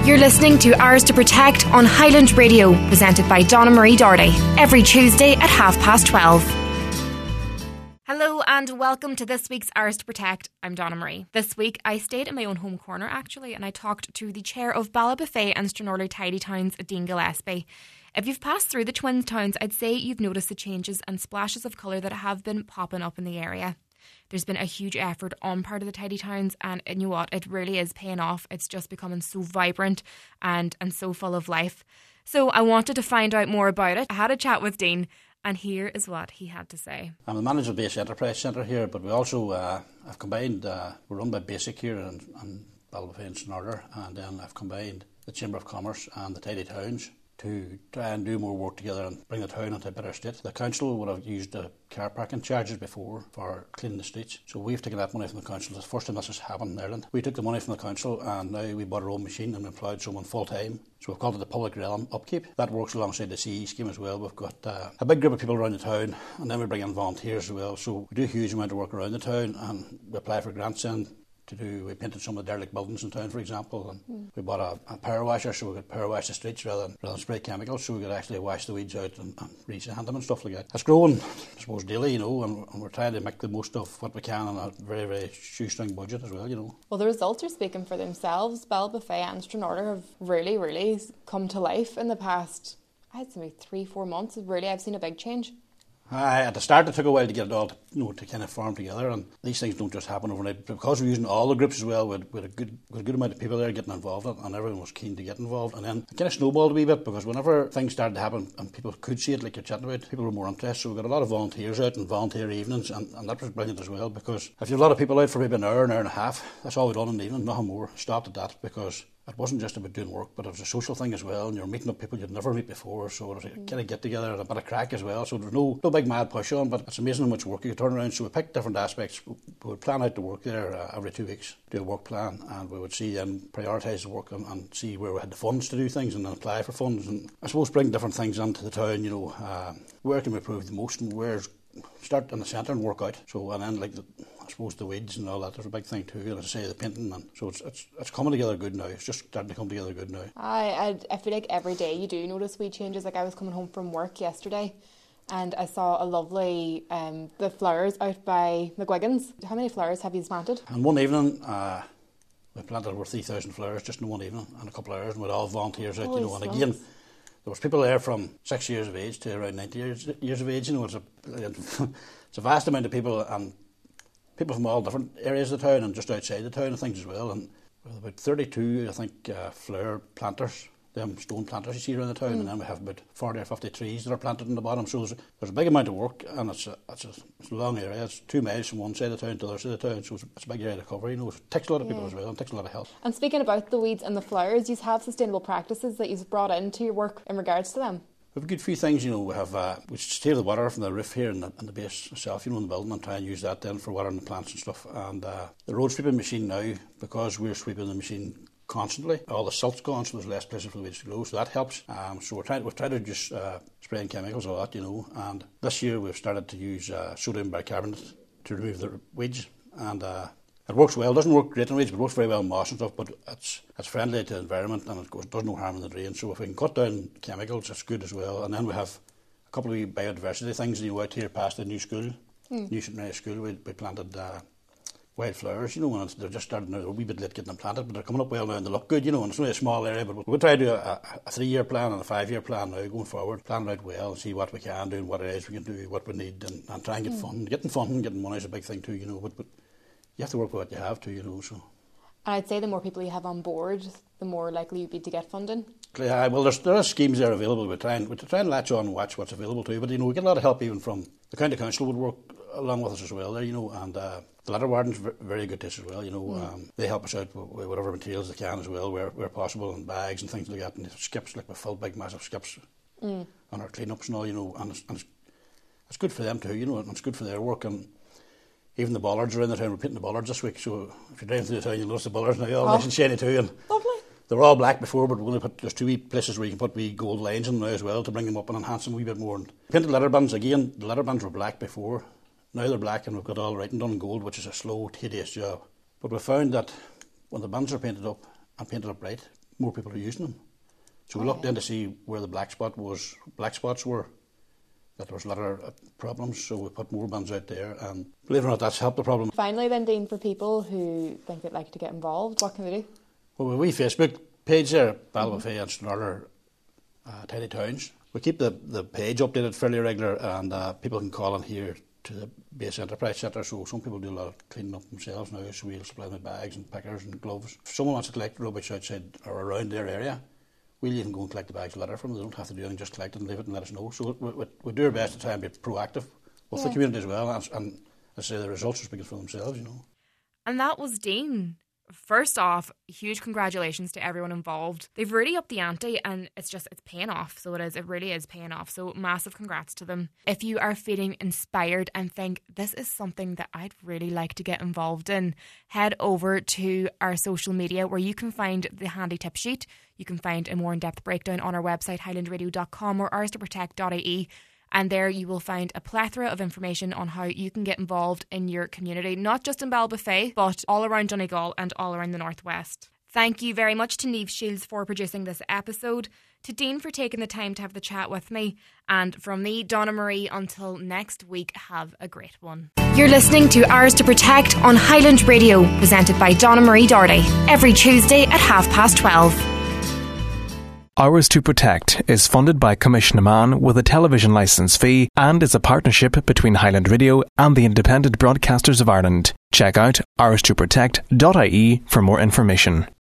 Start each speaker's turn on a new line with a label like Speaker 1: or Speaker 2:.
Speaker 1: You're listening to Ours to Protect on Highland Radio, presented by Donna Marie Doherty, every Tuesday at 12:30. Hello and welcome to this week's Ours to Protect. I'm Donna Marie. This week I stayed in my own home corner actually, and I talked to the chair of Ballabafay and Stranorlar Tidy Towns, Dean Gillespie. If you've passed through the twin towns, I'd say you've noticed the changes and splashes of colour that have been popping up in the area. There's been a huge effort on part of the tidy towns, and you know what, it really is paying off. It's just becoming so vibrant and so full of life. So I wanted to find out more about it. I had a chat with Dean, and here is what he had to say.
Speaker 2: I'm the manager of the Base Enterprise Centre here, but we also have combined, we're run by Basic here in Ballabafay and Stranorlar, and then I've combined the Chamber of Commerce and the Tidy Towns to try and do more work together and bring the town into a better state. The council would have used the car parking charges before for cleaning the streets, so we've taken that money from the council. It's the first time this has happened in Ireland. We took the money from the council and now we bought our own machine and employed someone full time. So we've called it the Public Realm Upkeep. That works alongside the CE scheme as well. We've got a big group of people around the town, and then we bring in volunteers as well. So we do a huge amount of work around the town, and we apply for grants in. We painted some of the derelict buildings in town, for example, and we bought a power washer, so we could power wash the streets rather than spray chemicals, so we could actually wash the weeds out and re-sand them and stuff like that. It's growing, I suppose, daily, and we're trying to make the most of what we can on a very, very shoestring budget as well,
Speaker 3: Well, the results are speaking for themselves. Ballabafay and Stranorlar have really, really come to life in the past, I'd say, 3-4 months. Really, I've seen a big change.
Speaker 2: At the start it took a while to get it all to kind of form together, and these things don't just happen overnight. Because we're using all the groups as well, with a good amount of people there getting involved, and everyone was keen to get involved. And then it kind of snowballed a wee bit, because whenever things started to happen and people could see it, like you're chatting about, people were more interested. So we got a lot of volunteers out and volunteer evenings, and that was brilliant as well, because if you have a lot of people out for maybe an hour and a half, that's all we done in the evening, nothing more. Stopped at that, because it wasn't just about doing work, but it was a social thing as well, and you're meeting up people you'd never meet before, so it was a kind of get together and a bit of crack as well. So there was no big mad push on, but it's amazing how much work you could turn around. So we picked different aspects. We would plan out the work there every 2 weeks, do a work plan, and we would see and prioritise the work and see where we had the funds to do things, and then apply for funds, and I suppose bring different things into the town, where can we improve the most, and where's start in the centre and work out. So, and then I suppose the weeds and all that, there's a big thing too, and as I say, the painting, and so it's coming together good now. It's just starting to come together good now.
Speaker 3: I feel like every day you do notice wee changes. Like I was coming home from work yesterday and I saw a lovely the flowers out by McGuigan's. How many flowers have you planted?
Speaker 2: In one evening we planted over 3,000 flowers just in one evening, and a couple of hours, and we had all volunteers out. And again, there was people there from 6 years of age to around 90 years of age. It's a vast amount of people, and people from all different areas of the town and just outside the town and things as well. And about 32, I think, flower planters, them stone planters you see around the town, and then we have about 40 or 50 trees that are planted in the bottom. So there's a big amount of work, and it's a long area. It's 2 miles from one side of the town to the other side of the town, so it's a big area to cover. It takes a lot of people as well, and takes a lot of help.
Speaker 3: And speaking about the weeds and the flowers, you have sustainable practices that you've brought into your work in regards to them.
Speaker 2: We have a good few things, we have we steal the water from the roof here in the base itself, in the building, and try and use that then for watering the plants and stuff. And the road sweeping machine now, because we're sweeping the machine constantly, all the silt's gone, so there's less places for the weeds to grow, so that helps. So we've tried to reduce spraying chemicals a lot, and this year we've started to use sodium bicarbonate to remove the weeds, and it works well. It doesn't work great in weeds, but it works very well in moss and stuff, but it's friendly to the environment, and it does no harm in the drain. So if we can cut down chemicals, it's good as well. And then we have a couple of biodiversity things, out here past the new school, New St Mary School. We planted wildflowers, and they're just starting now. They're a wee bit late getting them planted, but they're coming up well now and they look good, and it's only a small area, but we'll try to do a 3-year plan and a 5-year plan now going forward, plan it out well and see what we can do and what areas we can do, what we need, and try and get fun. Getting money is a big thing too, but you have to work with what you have to, so.
Speaker 3: And I'd say the more people you have on board, the more likely you'd be to get funding.
Speaker 2: Yeah, well, there are schemes there available. We try and latch on and watch what's available too. But we get a lot of help even from the county council would work along with us as well there, and the litter wardens very good to us as well. They help us out with whatever materials they can as well, where possible, and bags and things like that, and skips, like we fill big massive skips on our clean-ups and all, and it's good for them too, and it's good for their work. And even the bollards around the town, we're painting the bollards this week, so if you're driving through the town, you'll notice the bollards now, all nice and shiny too. And
Speaker 3: lovely.
Speaker 2: They were all black before, but we're going to put, there's 2 wee places where you can put wee gold lines in now as well to bring them up and enhance them a wee bit more. And painted letter bands, again, the letter bands were black before. Now they're black, and we've got all the writing done in gold, which is a slow, tedious job. But we found that when the bands are painted up and painted up right, more people are using them. So we looked in to see where the black spots were, that there was a lot of problems, so we put more bins out there, and believe it or not, that's helped the problem.
Speaker 3: Finally then, Dean, for people who think they'd like to get involved, what can they do?
Speaker 2: Well, we Facebook page there, Ballybofey and Stranraer Tidy Towns. We keep the page updated fairly regular, and people can call in here to the base enterprise centre, so some people do a lot of cleaning up themselves now, so we'll supply them with bags and pickers and gloves. If someone wants to collect rubbish outside or around their area, we'll even go and collect the bags later from them. They don't have to do anything, just collect it and leave it and let us know. So we do our best to try and be proactive with the community as well, and I say the results are speaking for themselves, you know.
Speaker 1: And that was Dean. First off, huge congratulations to everyone involved. They've really upped the ante, and it's paying off. So it really is paying off. So massive congrats to them. If you are feeling inspired and think this is something that I'd really like to get involved in, head over to our social media where you can find the handy tip sheet. You can find a more in-depth breakdown on our website, highlandradio.com or ourstoprotect.ie. And there you will find a plethora of information on how you can get involved in your community, not just in Ballybofey, but all around Donegal and all around the Northwest. Thank you very much to Niamh Shields for producing this episode, to Dean for taking the time to have the chat with me, and from me, Donna Marie, until next week, have a great one.
Speaker 4: You're listening to Ours to Protect on Highland Radio, presented by Donna Marie Doherty, every Tuesday at 12:30.
Speaker 5: Ours to Protect is funded by Commission Man with a television licence fee and is a partnership between Highland Radio and the Independent Broadcasters of Ireland. Check out ourstoprotect.ie for more information.